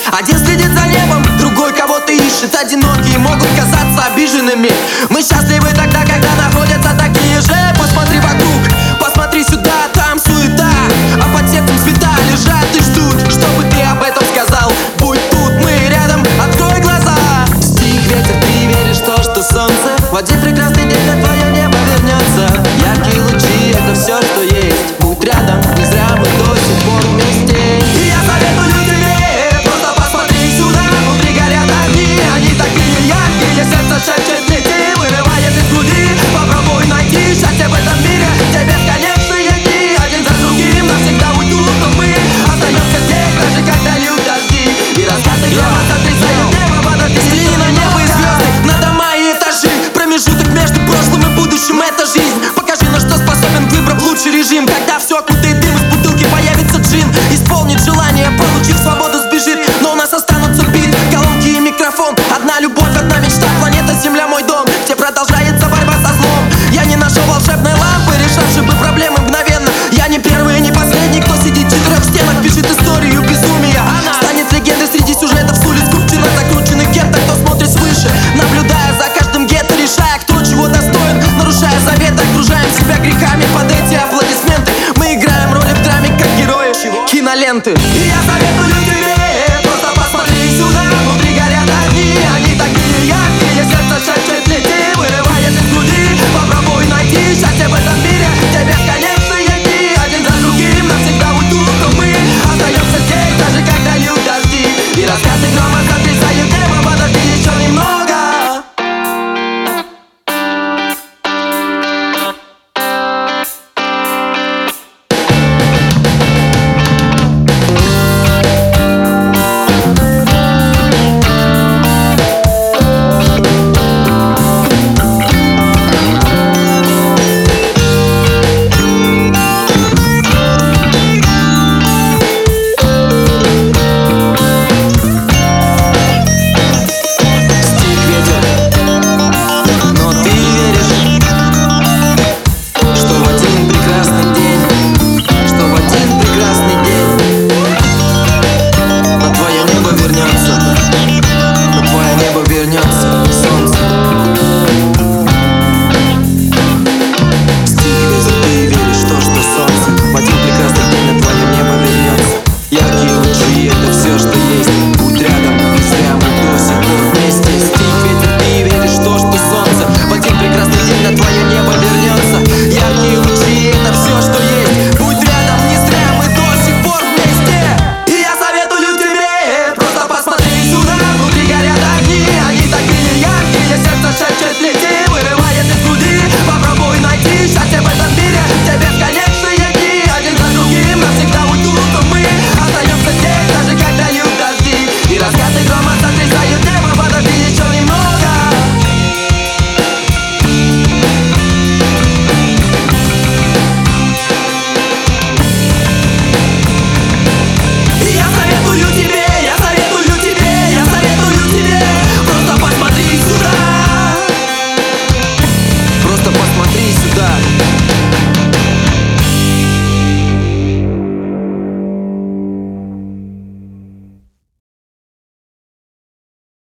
Один следит за небом, другой кого-то ищет. Одинокие могут казаться обиженными. Мы счастливы тогда, когда находятся такие же. Посмотри вокруг, посмотри сюда, там суета, а под сердцем цвета лежат и ждут, чтобы ты об этом сказал. Будь тут, мы рядом, открой глаза. Стих, ветер, ты веришь в то, что солнце в один прекрасный день на твое небо вернется. Яркие лучи — это все, что есть. Будь рядом, не зря мы до сих пор вместе. И я советую тебе просто посмотри сюда. Внутри горят огни, они такие яркие. Сердце шепчет лети, вырывает из груди. Попробуй найти счастье в этом мире, где бесконечные дни. Один за другим навсегда уйдут, но мы остаемся здесь, даже когда льют дожди. И раскаты грома сотрясают небо, подожди на небо и звезды, на дома и этажи. Промежуток между прошлым и будущим — это жизнь. Покажи, на что способен, выбрав лучший режим. Когда все окутает дым, из бутылки появится джин. Исполнит желание, получив свободу, сбежит. Но у нас останутся бит, колонки и микрофон. Одна любовь, одна мечта, планета Земля — мой дом, где продолжается борьба со злом. Я не нашел волшебной лампы, решавшей бы проблемы мгновенно. Я не первый и не последний, кто сидит в 4 стенах, пишет историю безумия. Она станет легендой среди сюжетов с улиц Купчино, закрученных кем-то, кто смотрит свыше, наблюдая за каждым гетто, решая, кто чего достоин, нарушая заветы, окружаем себя грехами под эти аплодисменты. Мы играем роли в драме, как герои киноленты.